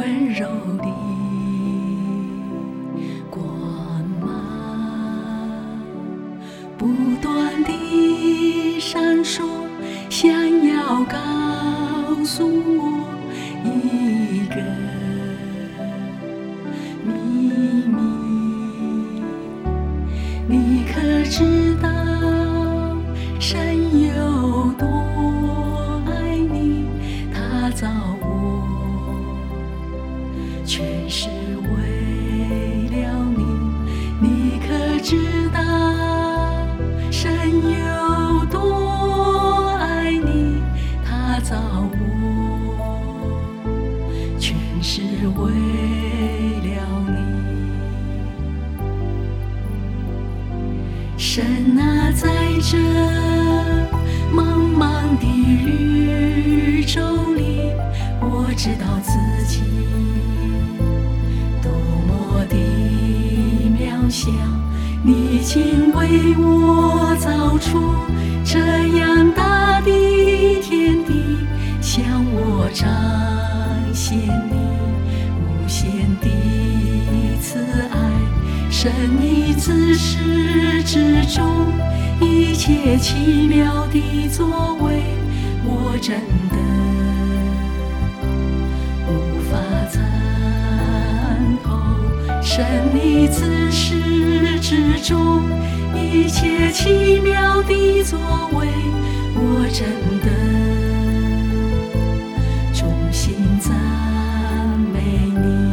温柔的光芒，不断地闪烁，想要告诉我一个秘密。你可知道神有多爱你？他造我全是为了你。你可知道神有多爱你？他造我全是为了你。神啊，在这茫茫的宇宙里，我知道自己多么的渺小。你竟为我造出这样大的天地，向我彰显你无限的慈爱。神你自始至终一切奇妙的作为，我真的无法参透。神你自始至终一切奇妙的作为，我真的衷心赞美你。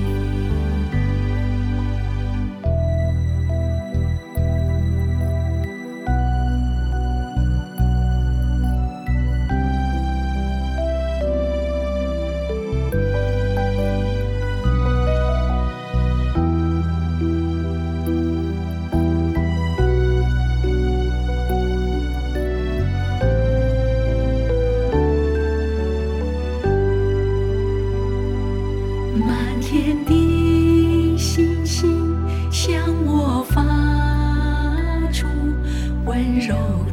满天的星星向我发出温柔的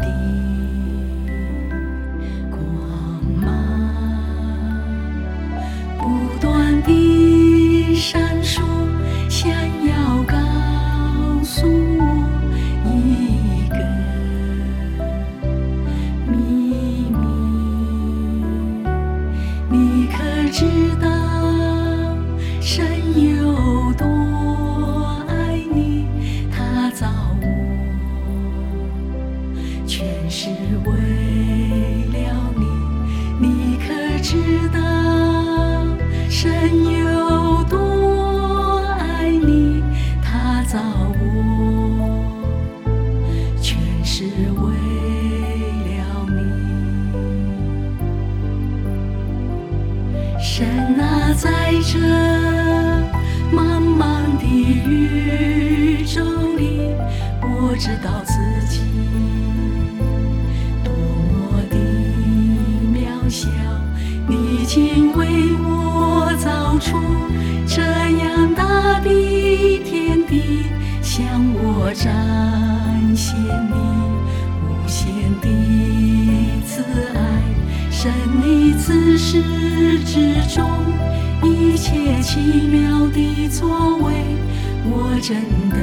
光芒，不断地闪烁，想要告诉我一个秘密。你可知道神有多爱你？他造我全是为了你。你可知道神有多爱你？他造我全是为了你。神啊，在这茫茫的宇宙里，我知道自己多么的渺小。你竟为我造出这样大的天地，向我彰显你无限的慈爱。神你自始至终一切奇妙的作为，我真的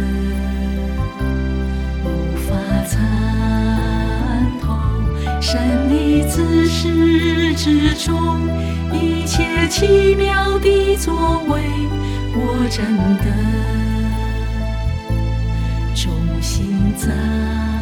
无法参透。神你自始至终一切奇妙的作为，我真的衷心赞